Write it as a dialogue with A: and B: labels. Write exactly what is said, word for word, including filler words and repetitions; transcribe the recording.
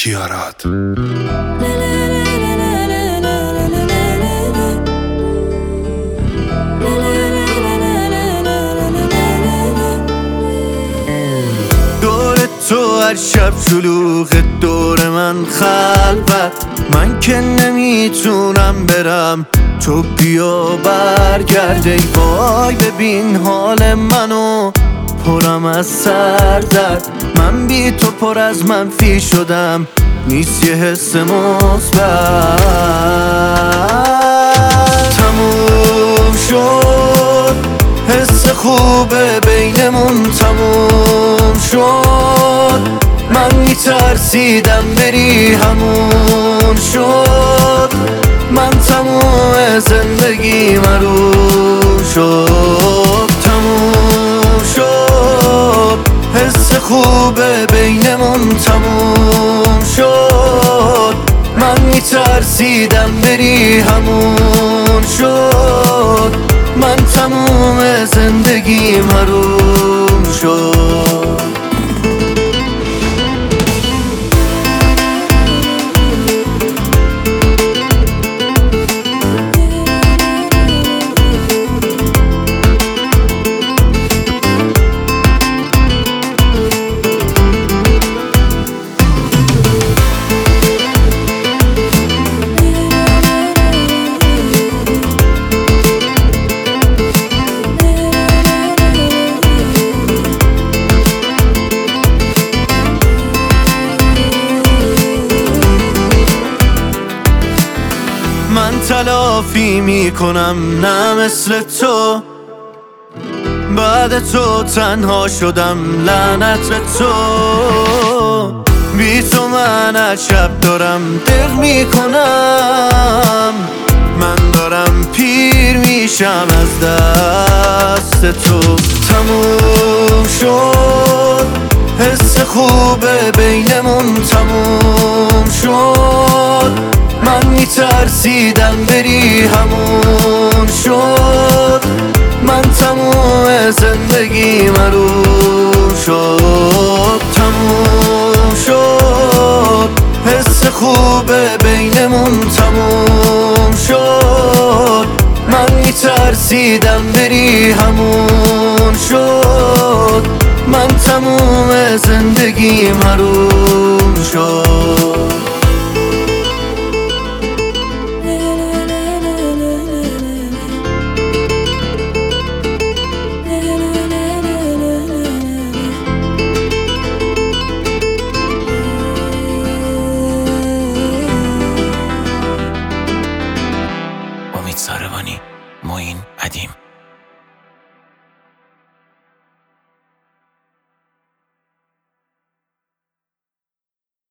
A: کیارات.
B: تو هر شب شلوغ دور من خلوت، من که نمیتونم برم تو بیا برگرد. ای وای ببین حال منو پرم از سر درد، من بی تو پر از منفی شدم، نیست یه حس مثبت. تموم شد حس خوبه بینمون، تموم شد من میترسیدم بری، همون شد من تموم زندگی مرون شد. تموم شد حس خوبه بینمون، تموم شد من میترسیدم بری، همون شد من تموم زندگی مرون شد. من تلافی میکنم نه مثل تو، بعد تو تنها شدم لعنت به تو. بی تو من از شب دارم دق میکنم، من دارم پیر میشم از دست تو. تموم شد حس خوبه بینمون، تموم شد من میترسیدم بری، همون شد من تموم زندگی مرون شد. تموم شد حس خوبه بینمون، تموم شد من میترسیدم بری، همون شد من تموم زندگی مرون شد.
C: امید ساروانی، معین ادیم.